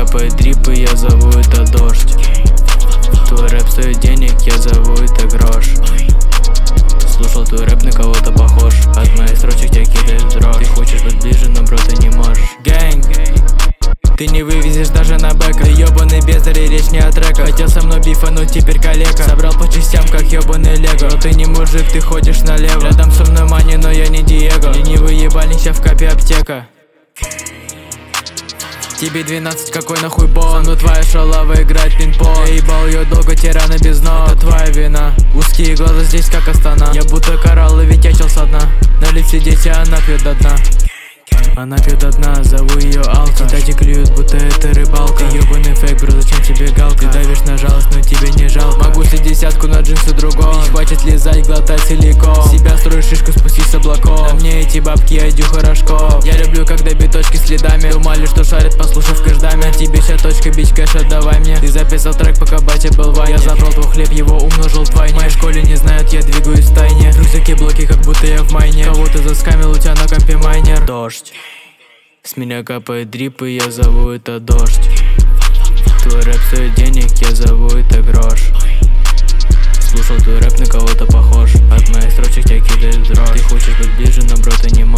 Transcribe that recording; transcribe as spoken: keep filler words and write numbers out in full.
капает дрип, и я зову это дождь. Твой рэп стоит денег, я зову это грош. Слушал твой рэп, на кого-то похож. От моих строчек тебя кидает в дрожь. Ты хочешь быть ближе, но бро, ты не можешь. Гэнг, ты не вывезешь даже на бэка. Ты ёбаный бездарь, речь не о треках. Хотел со мной бифануть, теперь калека. Собрал по частям, как ёбаный лего. Но ты не мужик, ты ходишь налево. Рядом со мной мани, но я не Диего. Ленивый ебальник, ща в капе аптека. Тебе двенадцать, какой нахуй бон? Ну твоя шалава играет пинг-понг. Я ебал ее долго, тирана без ног. Это твоя вина. Узкие глаза здесь как Астана. Я будто коралл и ветячил со дна. На лице дети, она пьет до дна. Она пьет до дна, зову ее Алка. Кстати, клюют, будто это рыбалка. Ты ёбаный фейк, бро, зачем тебе галка? Ты давишь на жалость, но тебе не жалко. Могу слить десятку на джинсы другого. Не хватит лизать, глотать силикон. Себя строишь шишку, спустись с облаков. На мне эти бабки, я Дюха Рожков. Я люблю, когда биточки следами. Думали, что шарит, послушав каждами. На тебе вся точка, бич, кэш, отдавай мне. Ты записал трек, пока батя был в войне. Я забрал твой хлеб, его умножил вдвойне. В моей школе не знают, я двигаюсь в тайне. Трусики, блоки, как будто я в майне. Кого ты заскамил, у тебя на компе майнер. Дождь. С меня капает дрип, и я зову это дождь. Твой рэп стоит денег, я зову это грош. Слушал твой рэп, на кого-то похож. От моих строчек тебя кидает в дрожь. Ты хочешь быть ближе, но бро, ты не можешь.